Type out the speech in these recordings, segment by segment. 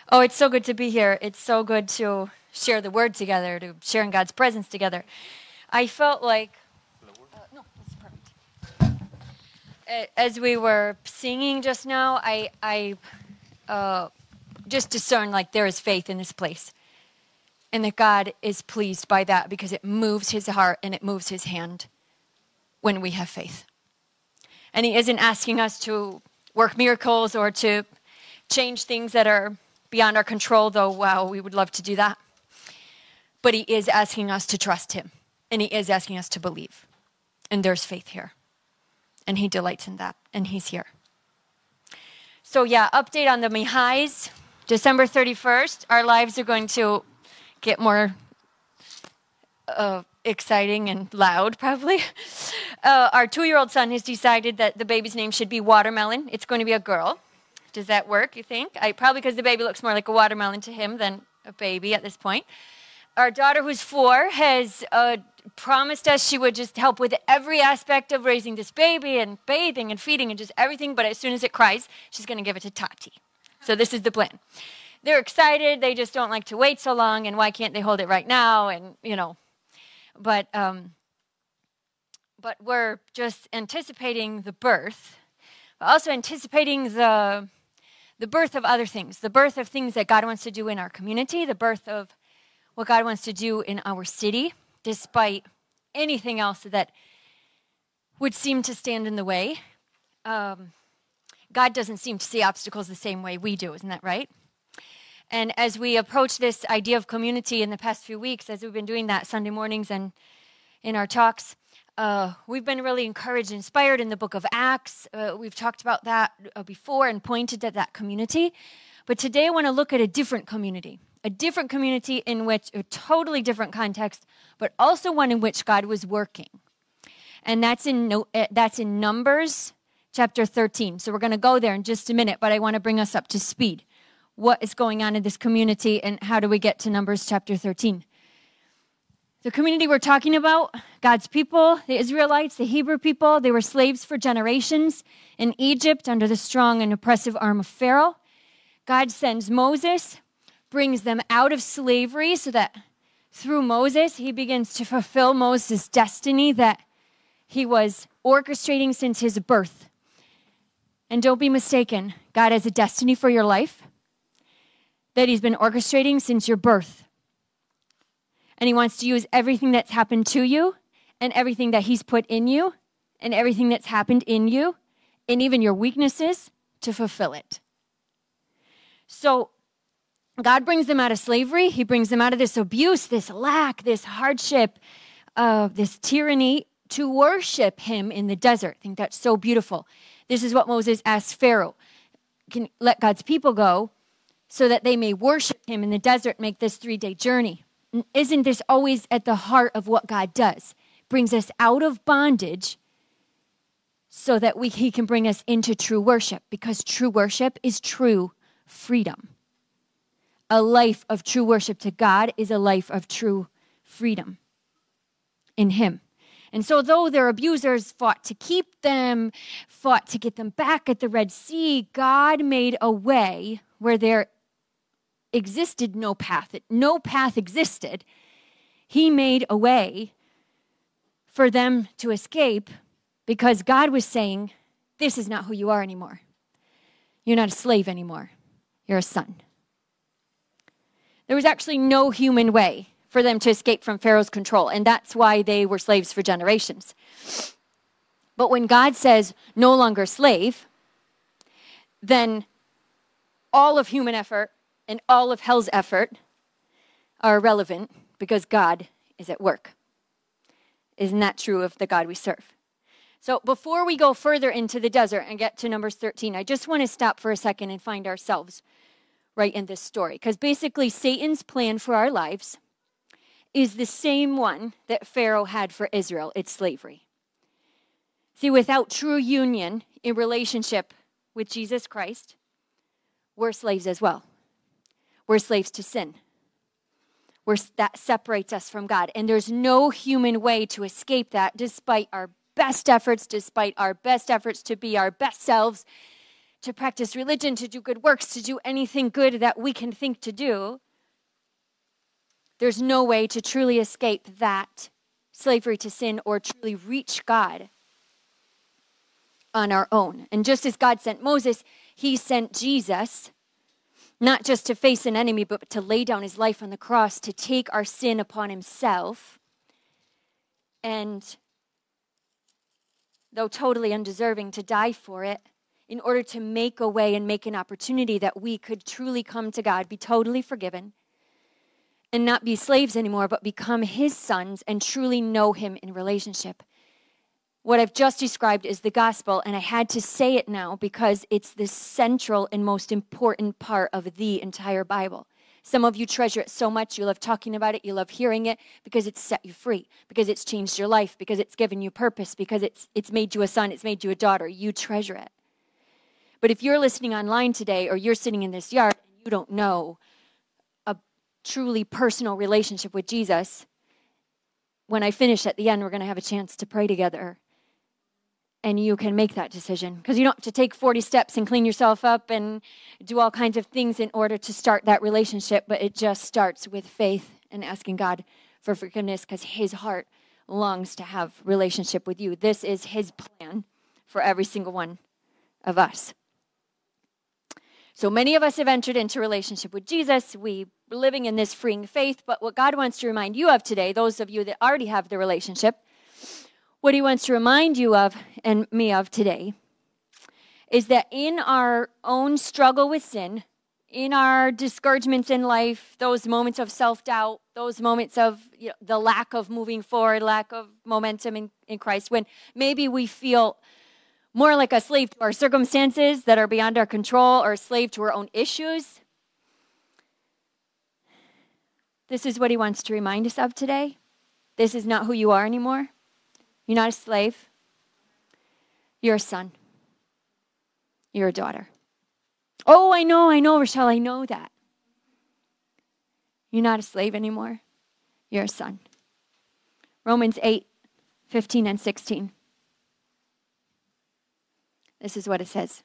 Oh, it's so good to be here. It's so good to share the word together, to share in God's presence together. I felt like, no, this is perfect. As we were singing just now, I just discerned like there is faith in this place. And that God is pleased by that because it moves his heart and it moves his hand when we have faith. And he isn't asking us to work miracles or to change things that are beyond our control, though, wow, we would love to do that. But he is asking us to trust him. And he is asking us to believe. And there's faith here. And he delights in that. And he's here. So yeah, update on the Mihais. December 31st, our lives are going to get more exciting and loud, probably. Our 2-year-old son has decided that the baby's name should be Watermelon. It's going to be a girl. Does that work, you think? Probably because the baby looks more like a watermelon to him than a baby at this point. Our daughter, who's 4, has promised us she would just help with every aspect of raising this baby and bathing and feeding and just everything, but as soon as it cries, she's going to give it to Tati. So this is the plan. They're excited. They just don't like to wait so long, and why can't they hold it right now? And, but we're just anticipating the birth, but also anticipating the birth of other things, the birth of things that God wants to do in our community, the birth of what God wants to do in our city, despite anything else that would seem to stand in the way. God doesn't seem to see obstacles the same way we do, isn't that right? And as we approach this idea of community in the past few weeks, as we've been doing that Sunday mornings and in our talks, we've been really encouraged, inspired in the book of Acts. We've talked about that before and pointed at that community. But today I want to look at a different community in which a totally different context, but also one in which God was working. And that's in Numbers chapter 13. So we're going to go there in just a minute, but I want to bring us up to speed. What is going on in this community and how do we get to Numbers chapter 13? The community we're talking about, God's people, the Israelites, the Hebrew people, they were slaves for generations in Egypt under the strong and oppressive arm of Pharaoh. God sends Moses, brings them out of slavery so that through Moses, he begins to fulfill Moses' destiny that he was orchestrating since his birth. And don't be mistaken, God has a destiny for your life that he's been orchestrating since your birth. And he wants to use everything that's happened to you and everything that he's put in you and everything that's happened in you and even your weaknesses to fulfill it. So God brings them out of slavery. He brings them out of this abuse, this lack, this hardship, this tyranny to worship him in the desert. I think that's so beautiful. This is what Moses asked Pharaoh. Can let God's people go so that they may worship him in the desert, make this 3-day journey. Isn't this always at the heart of what God does? Brings us out of bondage so that he can bring us into true worship, because true worship is true freedom. A life of true worship to God is a life of true freedom in him. And so though their abusers fought to keep them, fought to get them back at the Red Sea, God made a way where there existed no path. No path existed. He made a way for them to escape because God was saying, this is not who you are anymore. You're not a slave anymore. You're a son. There was actually no human way for them to escape from Pharaoh's control, and that's why they were slaves for generations. But when God says, no longer slave, then all of human effort and all of hell's effort are irrelevant because God is at work. Isn't that true of the God we serve? So before we go further into the desert and get to Numbers 13, I just want to stop for a second and find ourselves right in this story. Because basically Satan's plan for our lives is the same one that Pharaoh had for Israel. It's slavery. See, without true union in relationship with Jesus Christ, we're slaves as well. We're slaves to sin. That separates us from God. And there's no human way to escape that despite our best efforts to be our best selves, to practice religion, to do good works, to do anything good that we can think to do, there's no way to truly escape that slavery to sin or truly reach God on our own. And just as God sent Moses, he sent Jesus, not just to face an enemy, but to lay down his life on the cross, to take our sin upon himself. And though totally undeserving, to die for it in order to make a way and make an opportunity that we could truly come to God, be totally forgiven, and not be slaves anymore, but become his sons and truly know him in relationship. What I've just described is the gospel, and I had to say it now because it's the central and most important part of the entire Bible. Some of you treasure it so much, you love talking about it, you love hearing it, because it's set you free, because it's changed your life, because it's given you purpose, because it's made you a son, it's made you a daughter. You treasure it. But if you're listening online today, or you're sitting in this yard, and you don't know a truly personal relationship with Jesus, when I finish at the end, we're going to have a chance to pray together. And you can make that decision, because you don't have to take 40 steps and clean yourself up and do all kinds of things in order to start that relationship. But it just starts with faith and asking God for forgiveness, because his heart longs to have relationship with you. This is his plan for every single one of us. So many of us have entered into relationship with Jesus. We're living in this freeing faith. But what God wants to remind you of today, those of you that already have the relationship, what he wants to remind you of and me of today is that in our own struggle with sin, in our discouragements in life, those moments of self-doubt, those moments of the lack of moving forward, lack of momentum in Christ, when maybe we feel more like a slave to our circumstances that are beyond our control, or a slave to our own issues, this is what he wants to remind us of today. This is not who you are anymore. You're not a slave. You're a son. You're a daughter. Oh, I know, Rochelle, I know that. You're not a slave anymore. You're a son. Romans 8:15 and 16. This is what it says.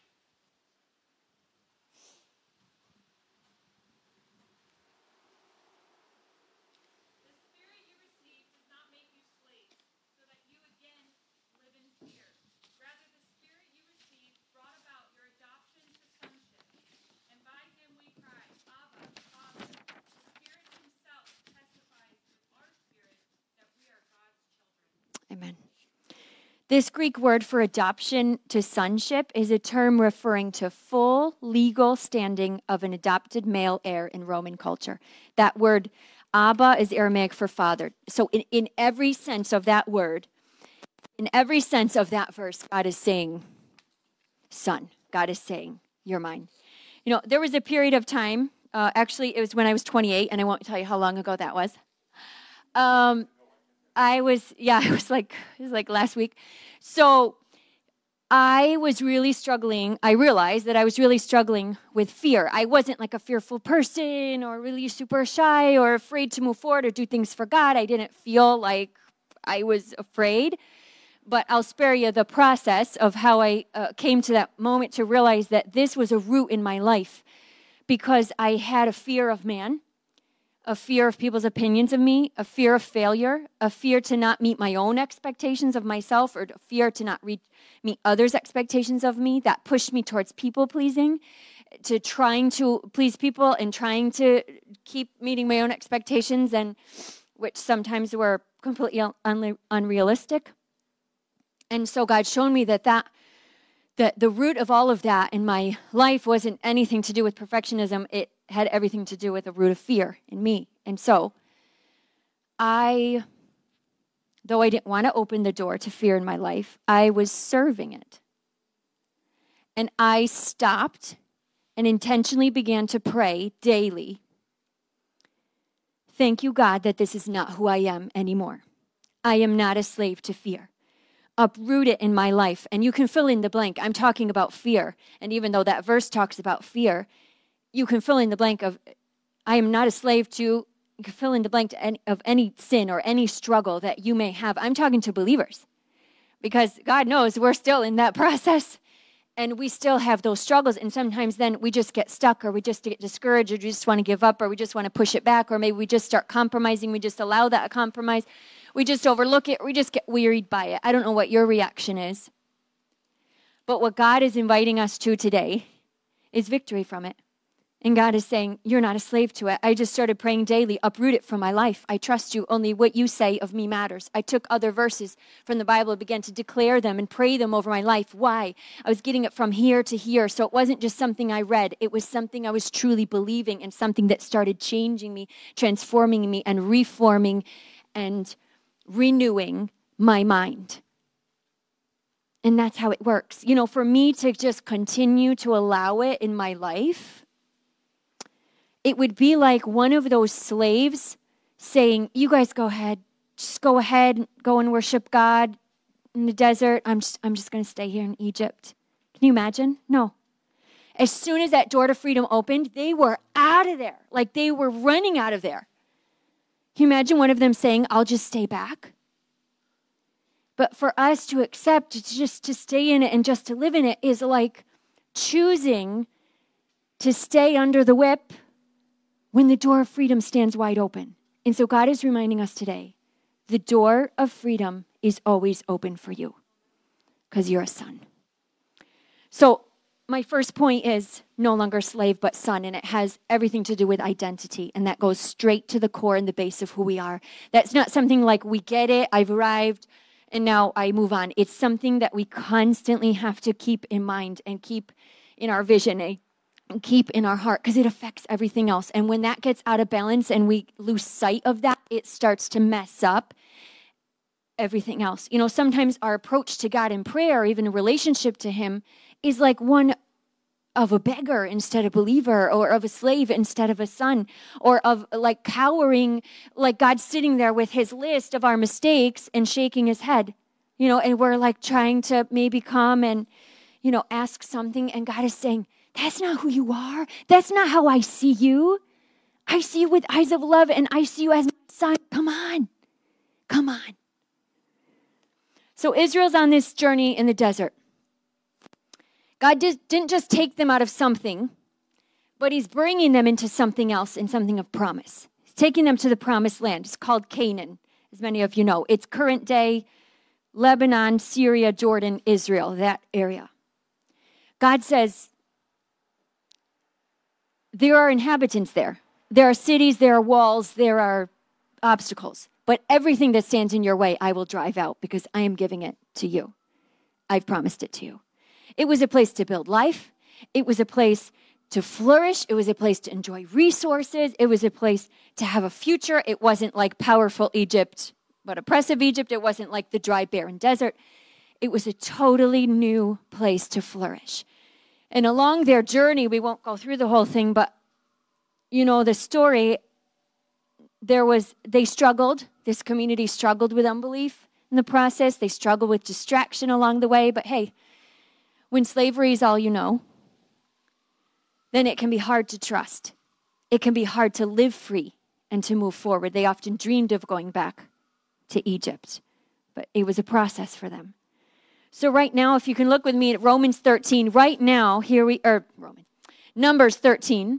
Amen. This Greek word for adoption to sonship is a term referring to full legal standing of an adopted male heir in Roman culture. That word, Abba, is Aramaic for father. So in every sense of that word, in every sense of that verse, God is saying, son. God is saying, you're mine. There was a period of time, actually it was when I was 28, and I won't tell you how long ago that was. It was like last week. So I was really struggling. I realized that I was really struggling with fear. I wasn't like a fearful person or really super shy or afraid to move forward or do things for God. I didn't feel like I was afraid. But I'll spare you the process of how I came to that moment to realize that this was a root in my life, because I had a fear of man, a fear of people's opinions of me, a fear of failure, a fear to not meet my own expectations of myself, or a fear to not meet others' expectations of me. That pushed me towards people-pleasing, to trying to please people and trying to keep meeting my own expectations, and which sometimes were completely unrealistic. And so God showed me that the root of all of that in my life wasn't anything to do with perfectionism. It had everything to do with a root of fear in me. And so though I didn't want to open the door to fear in my life, I was serving it. And I stopped and intentionally began to pray daily. Thank you, God, that this is not who I am anymore. I am not a slave to fear. Uproot it in my life. And you can fill in the blank. I'm talking about fear. And even though that verse talks about fear, you can fill in the blank of, I am not a slave to, you can fill in the blank of any sin or any struggle that you may have. I'm talking to believers, because God knows we're still in that process. And we still have those struggles. And sometimes then we just get stuck, or we just get discouraged, or we just want to give up, or we just want to push it back, or maybe we just start compromising. We just allow that compromise. We just overlook it. We just get wearied by it. I don't know what your reaction is. But what God is inviting us to today is victory from it. And God is saying, you're not a slave to it. I just started praying daily, uproot it from my life. I trust you. Only what you say of me matters. I took other verses from the Bible, began to declare them and pray them over my life. Why? I was getting it from here to here. So it wasn't just something I read. It was something I was truly believing, and something that started changing me, transforming me, and reforming and renewing my mind. And that's how it works. You know, for me to just continue to allow it in my life, it would be like one of those slaves saying, you guys go ahead. Just go ahead, go and worship God in the desert. I'm just going to stay here in Egypt. Can you imagine? No. As soon as that door to freedom opened, they were out of there. Like they were running out of there. Can you imagine one of them saying, I'll just stay back? But for us to accept, just to stay in it and just to live in it, is like choosing to stay under the whip when the door of freedom stands wide open. And so God is reminding us today, the door of freedom is always open for you because you're a son. So my first point is no longer slave, but son. And it has everything to do with identity. And that goes straight to the core and the base of who we are. That's not something like we get it, I've arrived, and now I move on. It's something that we constantly have to keep in mind and keep in our vision and keep in our heart, because it affects everything else. And when that gets out of balance and we lose sight of that, it starts to mess up everything else. You know, sometimes our approach to God in prayer, or even a relationship to him, is like one of a beggar instead of believer, or of a slave instead of a son, or of like cowering, like God sitting there with his list of our mistakes and shaking his head, you know, and we're like trying to maybe come and, you know, ask something, and God is saying, that's not who you are. That's not how I see you. I see you with eyes of love, and I see you as my son. Come on. Come on. So Israel's on this journey in the desert. God didn't just take them out of something, but he's bringing them into something else, and something of promise. He's taking them to the promised land. It's called Canaan, as many of you know. It's current day Lebanon, Syria, Jordan, Israel, that area. God says, there are inhabitants there. There are cities, there are walls, there are obstacles. But everything that stands in your way, I will drive out, because I am giving it to you. I've promised it to you. It was a place to build life. It was a place to flourish. It was a place to enjoy resources. It was a place to have a future. It wasn't like powerful Egypt, but oppressive Egypt. It wasn't like the dry, barren desert. It was a totally new place to flourish. And along their journey, we won't go through the whole thing, but you know the story, they struggled. This community struggled with unbelief in the process. They struggled with distraction along the way. But hey, when slavery is all you know, then it can be hard to trust. It can be hard to live free and to move forward. They often dreamed of going back to Egypt, but it was a process for them. So right now, if you can look with me at Romans 13, right now, Numbers 13,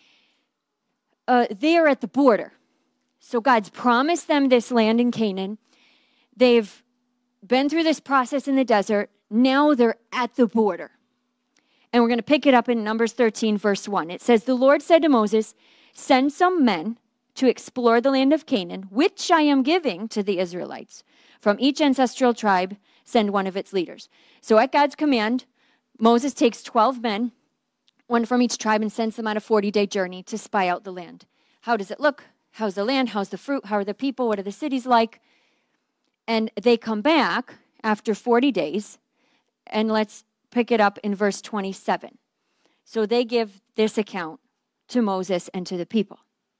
they are at the border. So God's promised them this land in Canaan. They've been through this process in the desert. Now they're at the border. And we're going to pick it up in Numbers 13, verse 1. It says, the Lord said to Moses, send some men to explore the land of Canaan, which I am giving to the Israelites. From each ancestral tribe, send one of its leaders. So at God's command, Moses takes 12 men, one from each tribe, and sends them on a 40-day journey to spy out the land. How does it look? How's the land? How's the fruit? How are the people? What are the cities like? And they come back after 40 days, and let's pick it up in verse 27. So they give this account to Moses and to the people.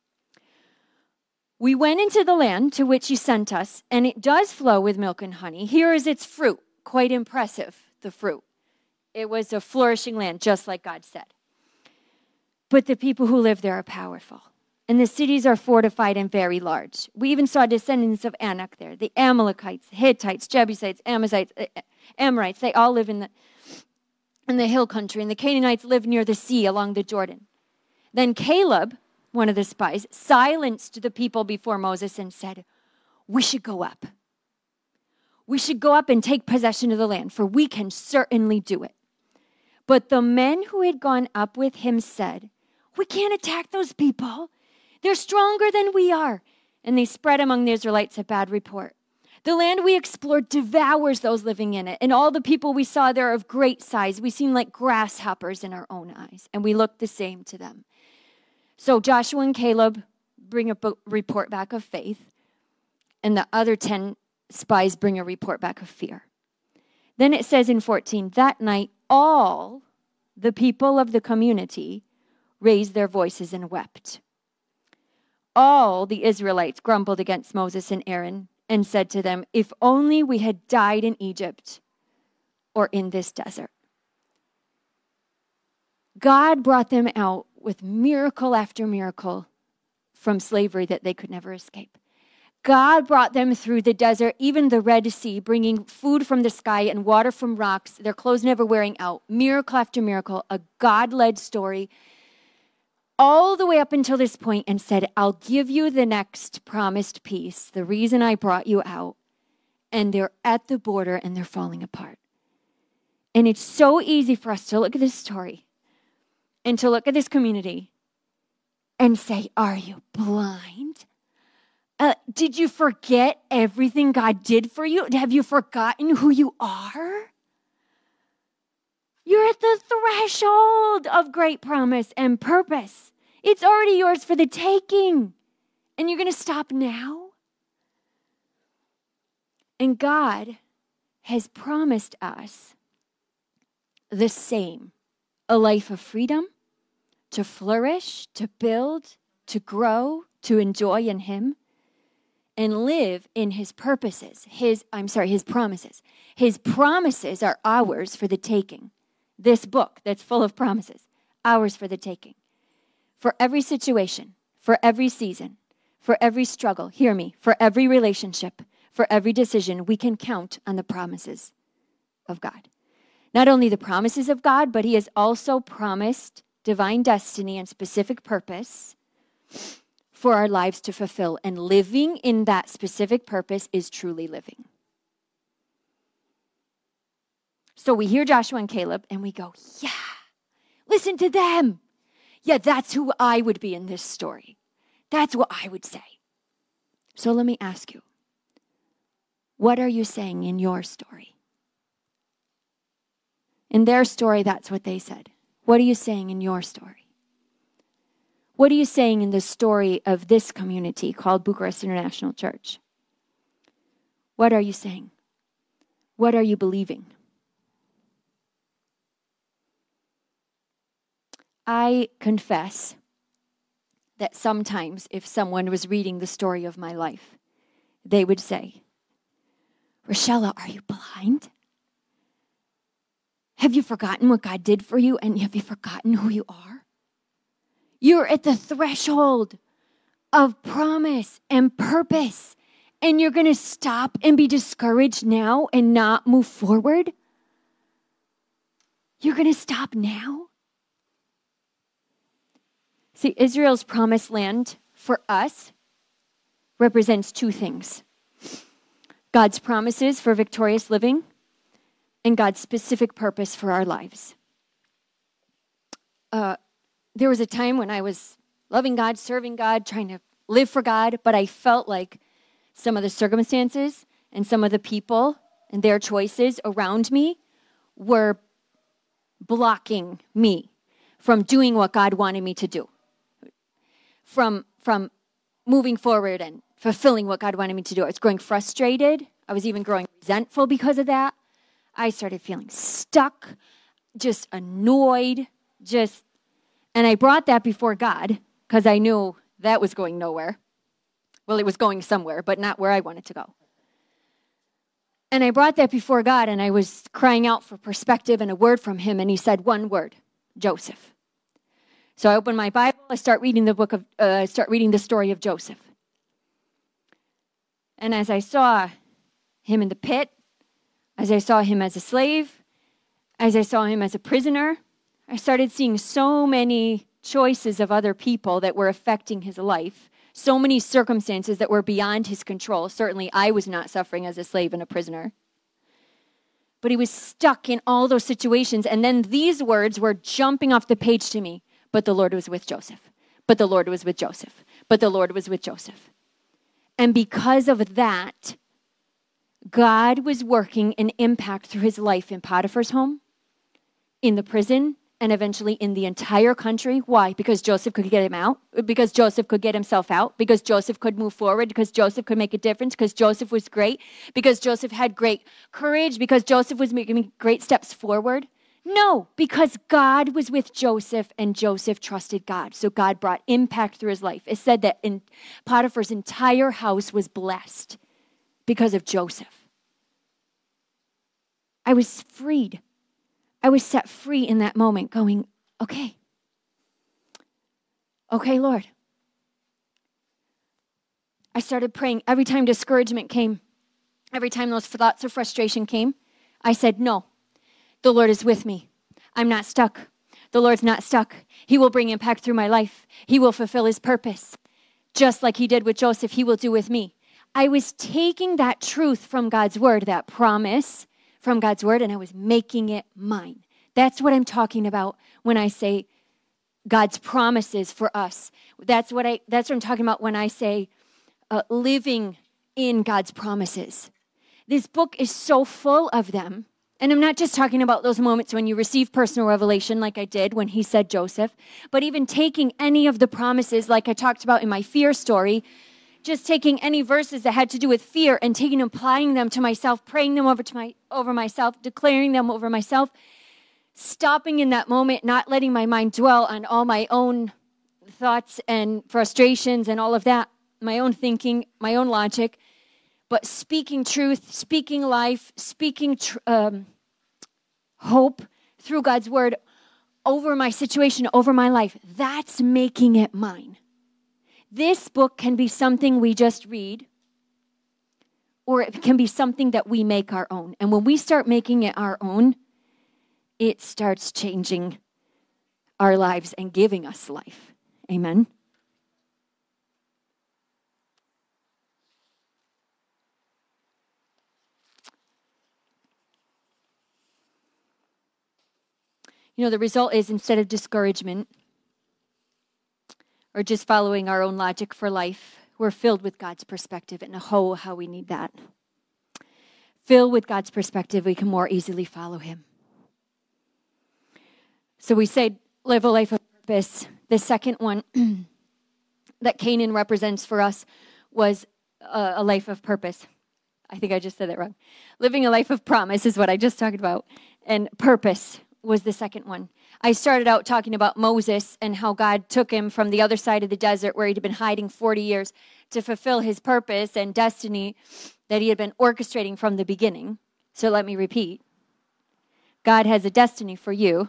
We went into the land to which you sent us, and it does flow with milk and honey. Here is its fruit. Quite impressive, the fruit. It was a flourishing land, just like God said. But the people who live there are powerful, and the cities are fortified and very large. We even saw descendants of Anak there, the Amalekites, Hittites, Jebusites, Amorites. They all live in in the hill country, and the Canaanites lived near the sea along the Jordan. Then Caleb, one of the spies, silenced the people before Moses and said, "We should go up. We should go up and take possession of the land, for we can certainly do it." But the men who had gone up with him said, "We can't attack those people. They're stronger than we are." And they spread among the Israelites a bad report. "The land we explored devours those living in it, and all the people we saw there are of great size. We seem like grasshoppers in our own eyes, and we look the same to them." So Joshua and Caleb bring a report back of faith, and the other 10 spies bring a report back of fear. Then it says in 14, that night all the people of the community raised their voices and wept. All the Israelites grumbled against Moses and Aaron and said to them, "If only we had died in Egypt or in this desert." God brought them out with miracle after miracle from slavery that they could never escape. God brought them through the desert, even the Red Sea, bringing food from the sky and water from rocks, their clothes never wearing out. Miracle after miracle, a God-led story, all the way up until this point, and said, "I'll give you the next promised peace, the reason I brought you out." And they're at the border and they're falling apart. And it's so easy for us to look at this story and to look at this community and say, "Are you blind? Did you forget everything God did for you? Have you forgotten who you are? You're at the threshold of great promise and purpose. It's already yours for the taking. And you're going to stop now?" And God has promised us the same: a life of freedom, to flourish, to build, to grow, to enjoy in Him, and live in His purposes, His promises. His promises are ours for the taking. This book that's full of promises, ours for the taking. For every situation, for every season, for every struggle, hear me, for every relationship, for every decision, we can count on the promises of God. Not only the promises of God, but He has also promised divine destiny and specific purpose for our lives to fulfill. And living in that specific purpose is truly living. So we hear Joshua and Caleb and we go, yeah, listen to them. Yeah, that's who I would be in this story. That's what I would say. So let me ask you, what are you saying in your story? In their story, that's what they said. What are you saying in your story? What are you saying in the story of this community called Bucharest International Church? What are you saying? What are you believing? I confess that sometimes if someone was reading the story of my life, they would say, Rochella, are you blind? Have you forgotten what God did for you, and have you forgotten who you are? You're at the threshold of promise and purpose, and you're going to stop and be discouraged now and not move forward? You're going to stop now? See, Israel's promised land for us represents two things: God's promises for victorious living and God's specific purpose for our lives. There was a time when I was loving God, serving God, trying to live for God, but I felt like some of the circumstances and some of the people and their choices around me were blocking me from doing what God wanted me to do, from moving forward and fulfilling what God wanted me to do. I was growing frustrated. I was even growing resentful because of that. I started feeling stuck, just annoyed, and I brought that before God because I knew that was going nowhere. Well, it was going somewhere, but not where I wanted to go. And I brought that before God, and I was crying out for perspective and a word from Him, and He said one word: Joseph. So I opened my Bible. I start reading the story of Joseph. And as I saw him in the pit, as I saw him as a slave, As I saw him as a prisoner, I started seeing so many choices of other people that were affecting his life, so many circumstances that were beyond his control. Certainly, I was not suffering as a slave and a prisoner. But he was stuck in all those situations. And then these words were jumping off the page to me. But the Lord was with Joseph. But the Lord was with Joseph. But the Lord was with Joseph. And because of that, God was working an impact through his life in Potiphar's home, in the prison, and eventually in the entire country. Why? Because Joseph could get him out, because Joseph could get himself out, because Joseph could move forward, because Joseph could make a difference, because Joseph was great, because Joseph had great courage, because Joseph was making great steps forward. No, because God was with Joseph and Joseph trusted God. So God brought impact through his life. It said that in Potiphar's entire house was blessed because of Joseph. I was freed. I was set free in that moment going, okay, Lord. I started praying every time discouragement came, every time those thoughts of frustration came. I said, no, the Lord is with me. I'm not stuck. The Lord's not stuck. He will bring impact through my life. He will fulfill his purpose. Just like he did with Joseph, he will do with me. I was taking that truth from God's word, that promise from God's word, and I was making it mine. That's what I'm talking about when I say God's promises for us. That's what I'm talking about when I say living in God's promises. This book is so full of them. And I'm not just talking about those moments when you receive personal revelation like I did when he said Joseph, but even taking any of the promises like I talked about in my fear story, just taking any verses that had to do with fear and applying them to myself, praying them over myself, declaring them over myself, stopping in that moment, not letting my mind dwell on all my own thoughts and frustrations and all of that, my own thinking, my own logic, but speaking truth, speaking life, speaking hope through God's word over my situation, over my life. That's making it mine. This book can be something we just read, or it can be something that we make our own. And when we start making it our own, it starts changing our lives and giving us life. Amen. The result is instead of discouragement or just following our own logic for life, we're filled with God's perspective. And how we need that. Filled with God's perspective, we can more easily follow him. So we say live a life of purpose. The second one that Canaan represents for us was a life of purpose. I think I just said that wrong. Living a life of promise is what I just talked about. And purpose was the second one. I started out talking about Moses and how God took him from the other side of the desert where he'd been hiding 40 years to fulfill his purpose and destiny that he had been orchestrating from the beginning. So let me repeat. God has a destiny for you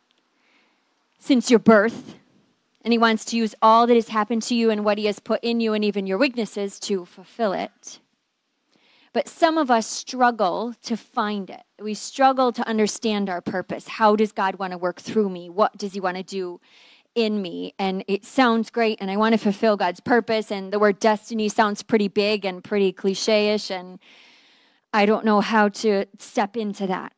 since your birth, and he wants to use all that has happened to you and what he has put in you and even your weaknesses to fulfill it. But some of us struggle to find it. We struggle to understand our purpose. How does God want to work through me? What does he want to do in me? And it sounds great, and I want to fulfill God's purpose, and the word destiny sounds pretty big and pretty cliche-ish, and I don't know how to step into that.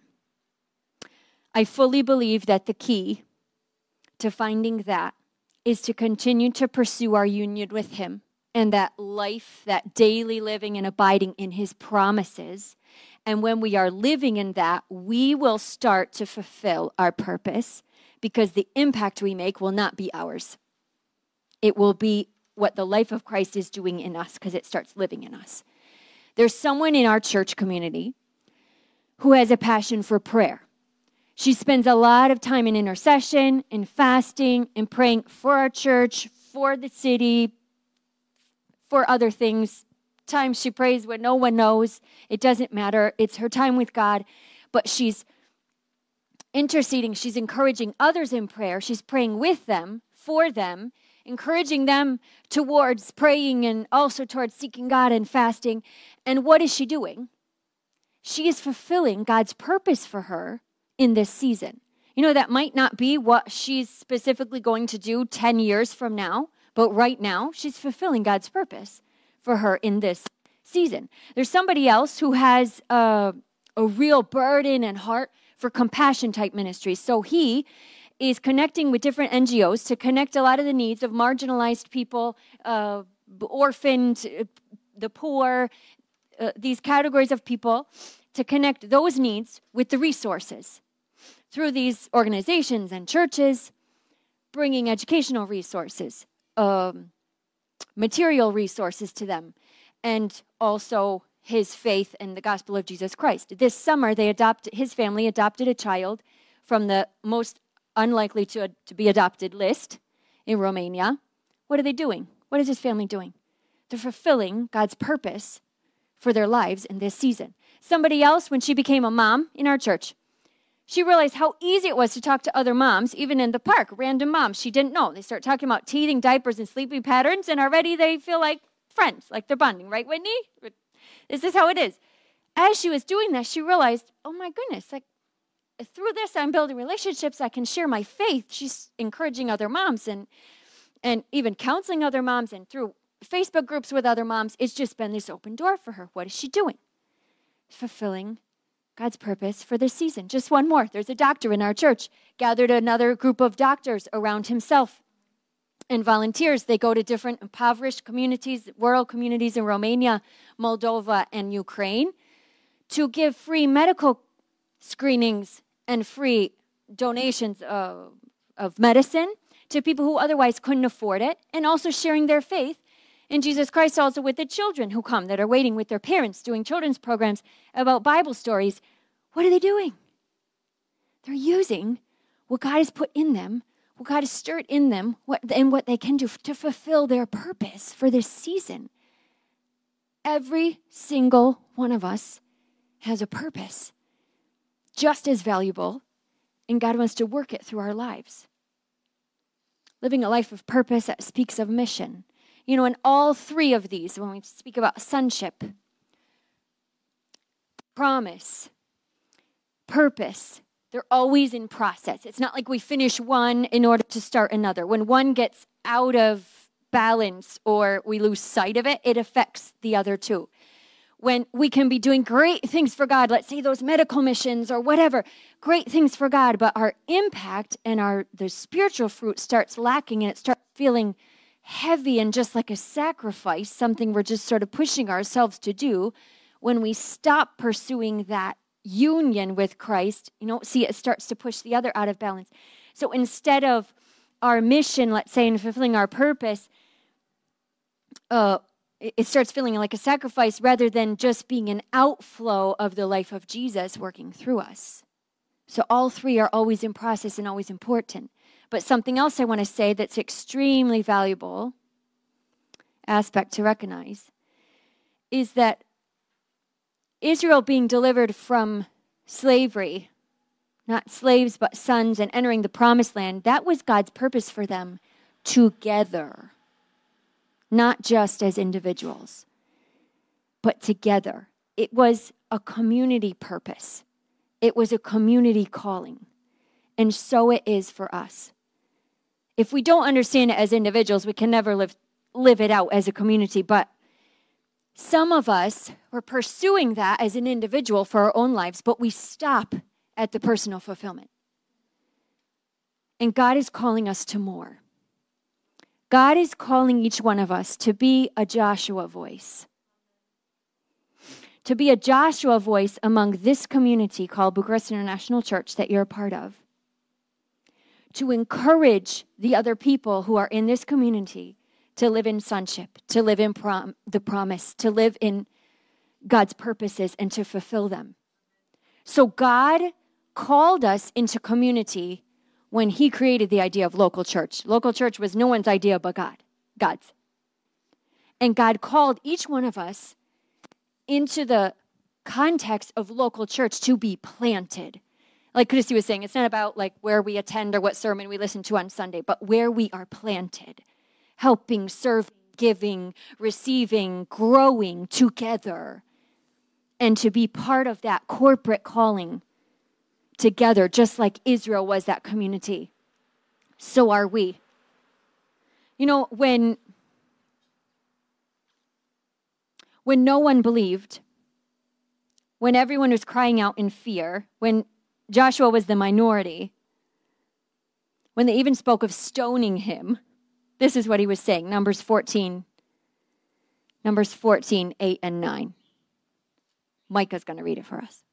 I fully believe that the key to finding that is to continue to pursue our union with him. And that life, that daily living and abiding in his promises. And when we are living in that, we will start to fulfill our purpose because the impact we make will not be ours. It will be what the life of Christ is doing in us because it starts living in us. There's someone in our church community who has a passion for prayer. She spends a lot of time in intercession, in fasting, in praying for our church, for the city, for other things. Times she prays when no one knows. It doesn't matter. It's her time with God. But she's interceding. She's encouraging others in prayer. She's praying with them, for them, encouraging them towards praying and also towards seeking God and fasting. And what is she doing? She is fulfilling God's purpose for her in this season. You know, that might not be what she's specifically going to do 10 years from now, but right now she's fulfilling God's purpose for her in this season. There's somebody else who has a real burden and heart for compassion type ministries. So he is connecting with different NGOs to connect a lot of the needs of marginalized people, orphaned, the poor, these categories of people, to connect those needs with the resources through these organizations and churches, bringing educational resources, material resources to them, and also his faith in the gospel of Jesus Christ. This summer, his family adopted a child from the most unlikely to be adopted list in Romania. What are they doing? What is his family doing? They're fulfilling God's purpose for their lives in this season. Somebody else, when she became a mom in our church, she realized how easy it was to talk to other moms, even in the park, random moms she didn't know. They start talking about teething, diapers, and sleeping patterns, and already they feel like friends, like they're bonding, right, Whitney? This is how it is. As she was doing that, she realized, oh my goodness, like through this I'm building relationships, I can share my faith. She's encouraging other moms and even counseling other moms, and through Facebook groups with other moms, it's just been this open door for her. What is she doing? Fulfilling God's purpose for this season. Just one more. There's a doctor in our church, gathered another group of doctors around himself and volunteers. They go to different impoverished communities, rural communities in Romania, Moldova, and Ukraine to give free medical screenings and free donations of medicine to people who otherwise couldn't afford it, and also sharing their faith in Jesus Christ also with the children who come that are waiting with their parents, doing children's programs about Bible stories. What are they doing? They're using what God has put in them, what God has stirred in them, what they can do to fulfill their purpose for this season. Every single one of us has a purpose, just as valuable, and God wants to work it through our lives. Living a life of purpose that speaks of mission. You know, in all three of these, when we speak about sonship, promise, purpose, they're always in process. It's not like we finish one in order to start another. When one gets out of balance or we lose sight of it, it affects the other two. When we can be doing great things for God, let's say those medical missions or whatever, great things for God, but our impact and the spiritual fruit starts lacking, and it starts feeling heavy and just like a sacrifice, something we're just sort of pushing ourselves to do. When we stop pursuing that union with Christ, it starts to push the other out of balance. So instead of our mission, let's say, in fulfilling our purpose, it starts feeling like a sacrifice rather than just being an outflow of the life of Jesus working through us. So all three are always in process and always important. But something else I want to say that's extremely valuable aspect to recognize is that Israel being delivered from slavery, not slaves but sons, and entering the promised land, that was God's purpose for them together. Not just as individuals, but together. It was a community purpose. It was a community calling. And so it is for us. If we don't understand it as individuals, we can never live it out as a community. But some of us were pursuing that as an individual for our own lives, but we stop at the personal fulfillment. And God is calling us to more. God is calling each one of us to be a Joshua voice. To be a Joshua voice among this community called Bucharest International Church that you're a part of. To encourage the other people who are in this community to live in sonship, to live in the promise, to live in God's purposes and to fulfill them. So God called us into community when he created the idea of local church. Local church was no one's idea but God's. And God called each one of us into the context of local church to be planted. Like Christy was saying, it's not about like where we attend or what sermon we listen to on Sunday, but where we are planted, helping, serving, giving, receiving, growing together, and to be part of that corporate calling together, just like Israel was that community, so are we. You know, when no one believed, when everyone was crying out in fear, when Joshua was the minority, when they even spoke of stoning him, this is what he was saying, Numbers 14, 8 and 9. Micah's going to read it for us.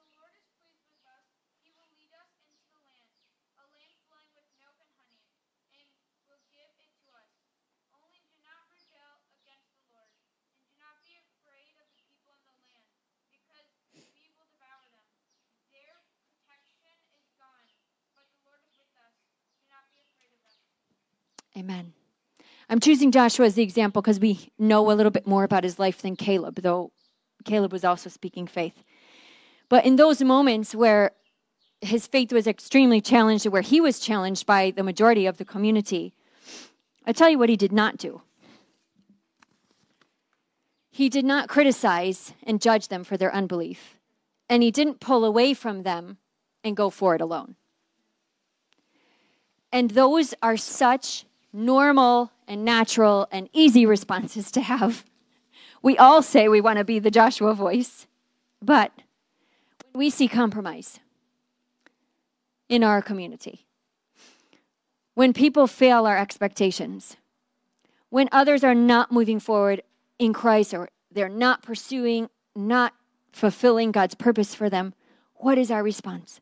Amen. I'm choosing Joshua as the example because we know a little bit more about his life than Caleb, though Caleb was also speaking faith. But in those moments where his faith was extremely challenged, where he was challenged by the majority of the community, I tell you what he did not do. He did not criticize and judge them for their unbelief. And he didn't pull away from them and go for it alone. And those are such normal and natural and easy responses to have. We all say we want to be the Joshua voice, but when we see compromise in our community, when people fail our expectations, when others are not moving forward in Christ or they're not pursuing, not fulfilling God's purpose for them, what is our response?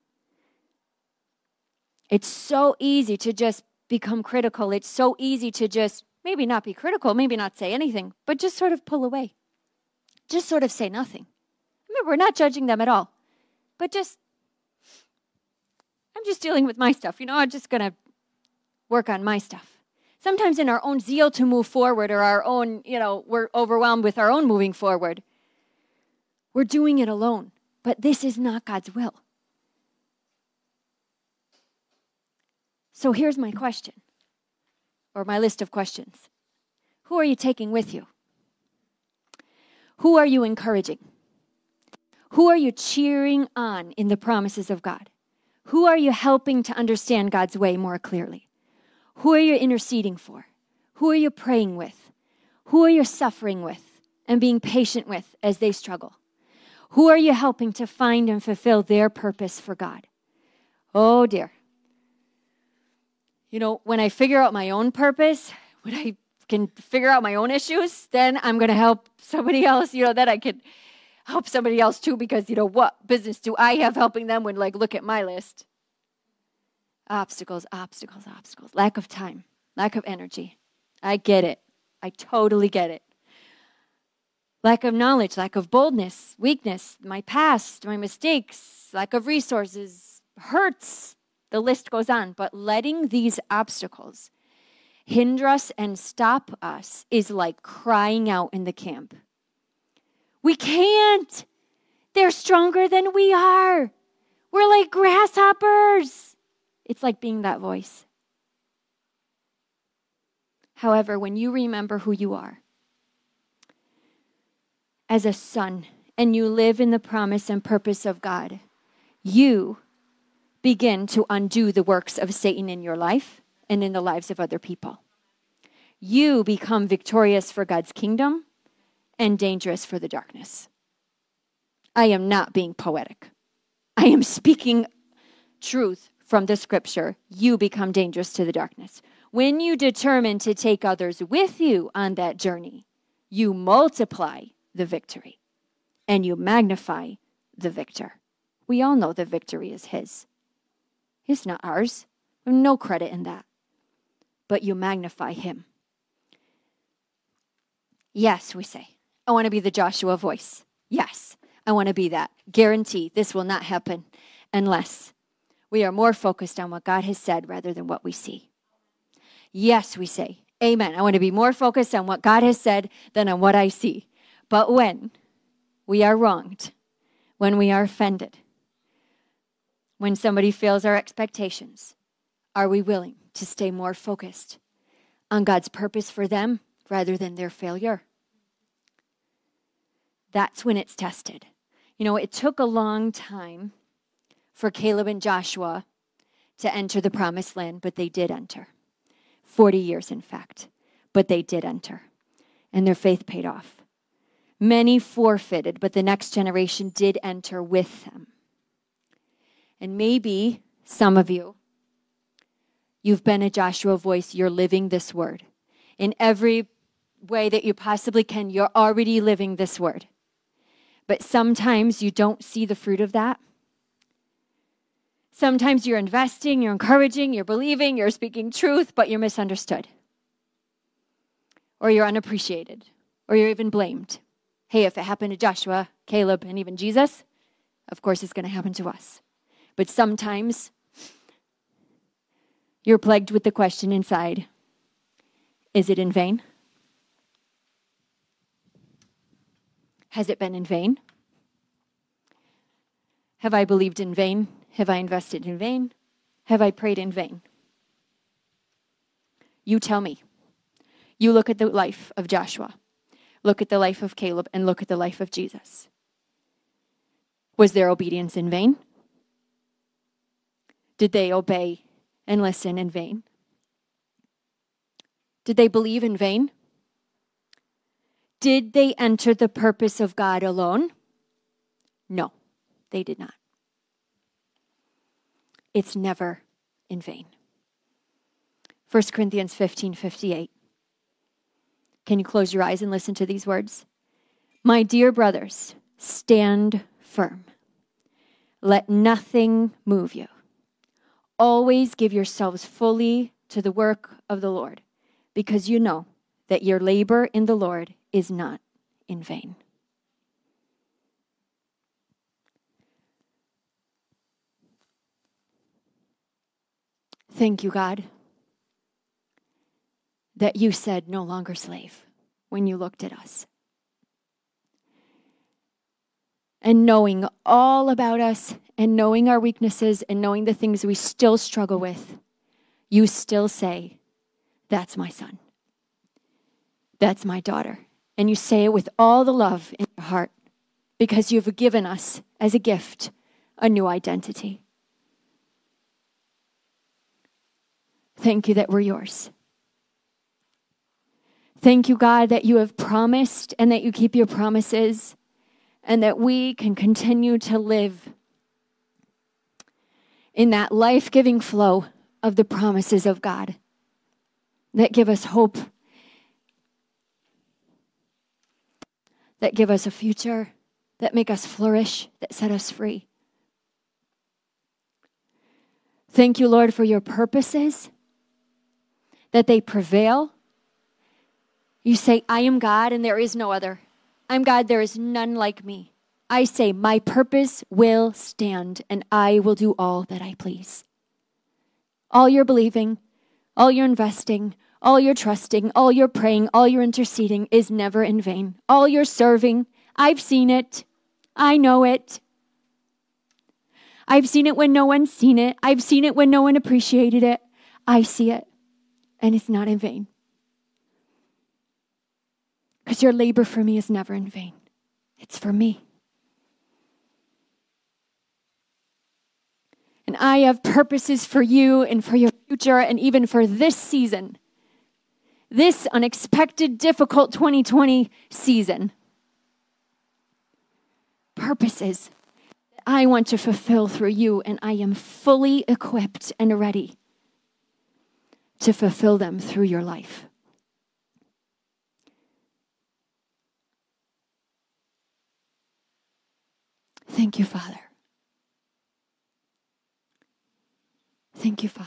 It's so easy to just become critical. It's so easy to just maybe not be critical, maybe not say anything, but just sort of pull away. Just sort of say nothing. Remember, we're not judging them at all, but I'm just dealing with my stuff. I'm just going to work on my stuff. Sometimes in our own zeal to move forward or our own, we're overwhelmed with our own moving forward. We're doing it alone, but this is not God's will. So here's my question, or my list of questions. Who are you taking with you? Who are you encouraging? Who are you cheering on in the promises of God? Who are you helping to understand God's way more clearly? Who are you interceding for? Who are you praying with? Who are you suffering with and being patient with as they struggle? Who are you helping to find and fulfill their purpose for God? Oh dear. When I figure out my own purpose, when I can figure out my own issues, then I'm going to help somebody else, then I can help somebody else too, because, what business do I have helping them when, look at my list? Obstacles, obstacles, obstacles. Lack of time, lack of energy. I get it. I totally get it. Lack of knowledge, lack of boldness, weakness, my past, my mistakes, lack of resources, hurts. The list goes on, but letting these obstacles hinder us and stop us is like crying out in the camp. We can't. They're stronger than we are. We're like grasshoppers. It's like being that voice. However, when you remember who you are as a son and you live in the promise and purpose of God, you begin to undo the works of Satan in your life and in the lives of other people. You become victorious for God's kingdom and dangerous for the darkness. I am not being poetic. I am speaking truth from the scripture. You become dangerous to the darkness. When you determine to take others with you on that journey, you multiply the victory and you magnify the victor. We all know the victory is his. It's not ours. We have no credit in that. But you magnify him. Yes, we say, I want to be the Joshua voice. Yes, I want to be that. Guarantee this will not happen unless we are more focused on what God has said rather than what we see. Yes, we say, amen. I want to be more focused on what God has said than on what I see. But when we are wronged, when we are offended, when somebody fails our expectations, are we willing to stay more focused on God's purpose for them rather than their failure? That's when it's tested. It took a long time for Caleb and Joshua to enter the promised land, but they did enter. 40 years, in fact, but they did enter. And their faith paid off. Many forfeited, but the next generation did enter with them. And maybe some of you, you've been a Joshua voice. You're living this word. In every way that you possibly can, you're already living this word. But sometimes you don't see the fruit of that. Sometimes you're investing, you're encouraging, you're believing, you're speaking truth, but you're misunderstood. Or you're unappreciated. Or you're even blamed. Hey, if it happened to Joshua, Caleb, and even Jesus, of course it's going to happen to us. But sometimes you're plagued with the question inside, is it in vain? Has it been in vain? Have I believed in vain? Have I invested in vain? Have I prayed in vain? You tell me. You look at the life of Joshua, look at the life of Caleb, and look at the life of Jesus. Was their obedience in vain? Did they obey and listen in vain? Did they believe in vain? Did they enter the purpose of God alone? No, they did not. It's never in vain. 1 Corinthians 15:58. Can you close your eyes and listen to these words? My dear brothers, stand firm. Let nothing move you. Always give yourselves fully to the work of the Lord, because you know that your labor in the Lord is not in vain. Thank you, God, that you said no longer slave when you looked at us. And knowing all about us and knowing our weaknesses and knowing the things we still struggle with, you still say, that's my son. That's my daughter. And you say it with all the love in your heart because you've given us as a gift a new identity. Thank you that we're yours. Thank you, God, that you have promised and that you keep your promises and that we can continue to live in that life-giving flow of the promises of God that give us hope, that give us a future, that make us flourish, that set us free. Thank you, Lord, for your purposes, that they prevail. You say, I am God and there is no other. I'm God, there is none like me. I say, my purpose will stand and I will do all that I please. All your believing, all your investing, all your trusting, all your praying, all your interceding is never in vain. All your serving, I've seen it. I know it. I've seen it when no one's seen it. I've seen it when no one appreciated it. I see it. And it's not in vain. Because your labor for me is never in vain. It's for me. And I have purposes for you and for your future and even for this season. This unexpected, difficult 2020 season. Purposes that I want to fulfill through you, and I am fully equipped and ready to fulfill them through your life. Thank you, Father. Thank you, Father.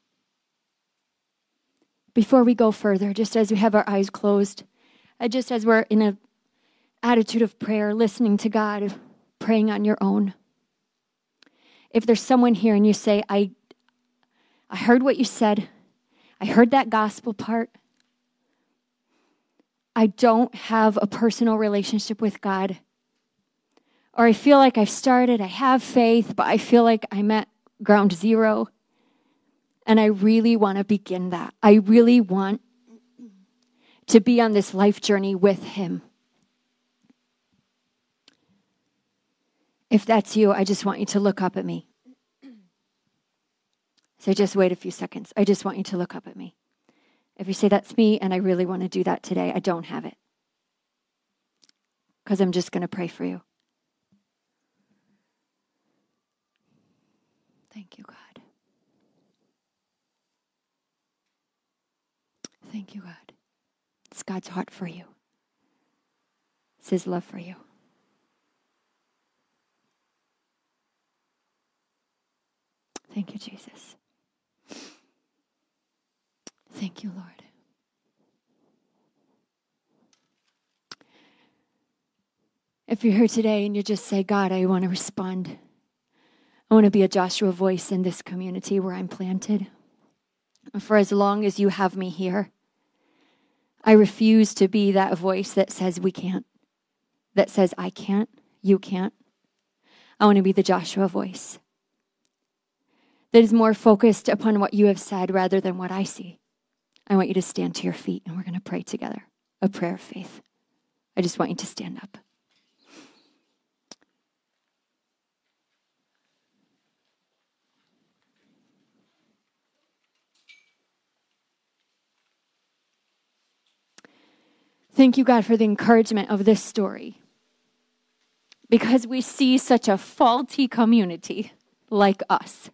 Before we go further, just as we have our eyes closed, just as we're in an attitude of prayer, listening to God, praying on your own, if there's someone here and you say, I heard what you said, I heard that gospel part. I don't have a personal relationship with God. Or I feel like I've started, I have faith, but I feel like I'm at ground zero. And I really want to begin that. I really want to be on this life journey with him. If that's you, I just want you to look up at me. So just wait a few seconds. I just want you to look up at me. If you say, that's me, and I really want to do that today, I don't have it. Because I'm just going to pray for you. Thank you, God. Thank you, God. It's God's heart for you. It's His love for you. Thank you, Jesus. Thank you, Lord. If you're here today and you just say, God, I want to respond. I want to be a Joshua voice in this community where I'm planted. For as long as you have me here, I refuse to be that voice that says we can't, that says I can't, you can't. I want to be the Joshua voice that is more focused upon what you have said rather than what I see. I want you to stand to your feet and we're going to pray together, a prayer of faith. I just want you to stand up. Thank you, God, for the encouragement of this story. Because we see such a faulty community like us.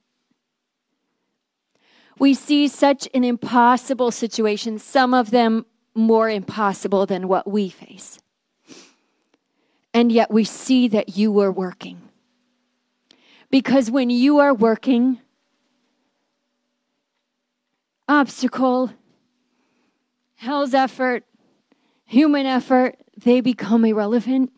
We see such an impossible situation, some of them more impossible than what we face. And yet we see that you are working. Because when you are working, obstacle, hell's effort, human effort, they become irrelevant.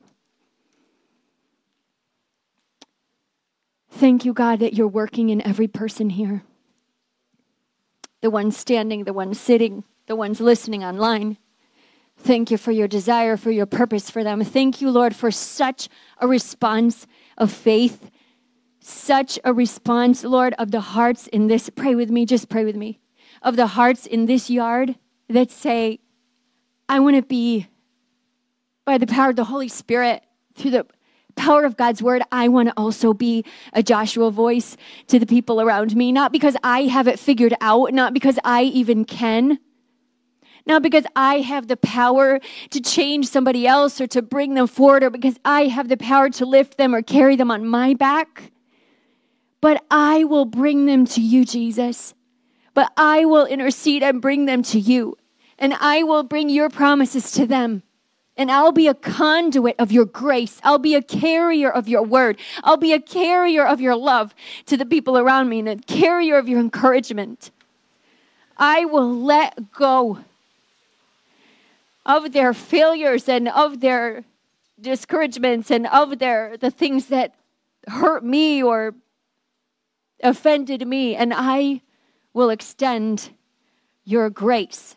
Thank you, God, that you're working in every person here. The ones standing, the ones sitting, the ones listening online. Thank you for your desire, for your purpose for them. Thank you, Lord, for such a response of faith, such a response, Lord, of the hearts in this, pray with me, just pray with me, of the hearts in this yard that say, I want to be, by the power of the Holy Spirit, through the power of God's word, I want to also be a Joshua voice to the people around me, not because I have it figured out, not because I even can, not because I have the power to change somebody else or to bring them forward, or because I have the power to lift them or carry them on my back, but I will bring them to you, Jesus. But I will intercede and bring them to you, and I will bring your promises to them. And I'll be a conduit of your grace. I'll be a carrier of your word. I'll be a carrier of your love to the people around me and a carrier of your encouragement. I will let go of their failures and of their discouragements and of the things that hurt me or offended me. And I will extend your grace,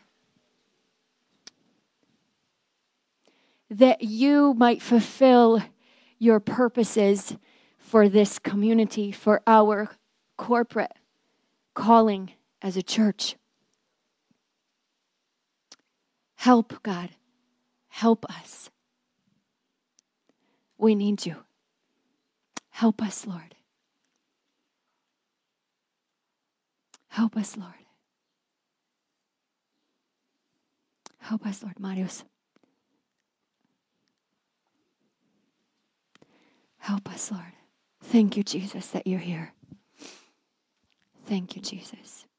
that you might fulfill your purposes for this community, for our corporate calling as a church. Help, God. Help us. We need you. Help us, Lord. Help us, Lord. Help us, Lord. Marius. Help us, Lord. Thank you, Jesus, that you're here. Thank you, Jesus.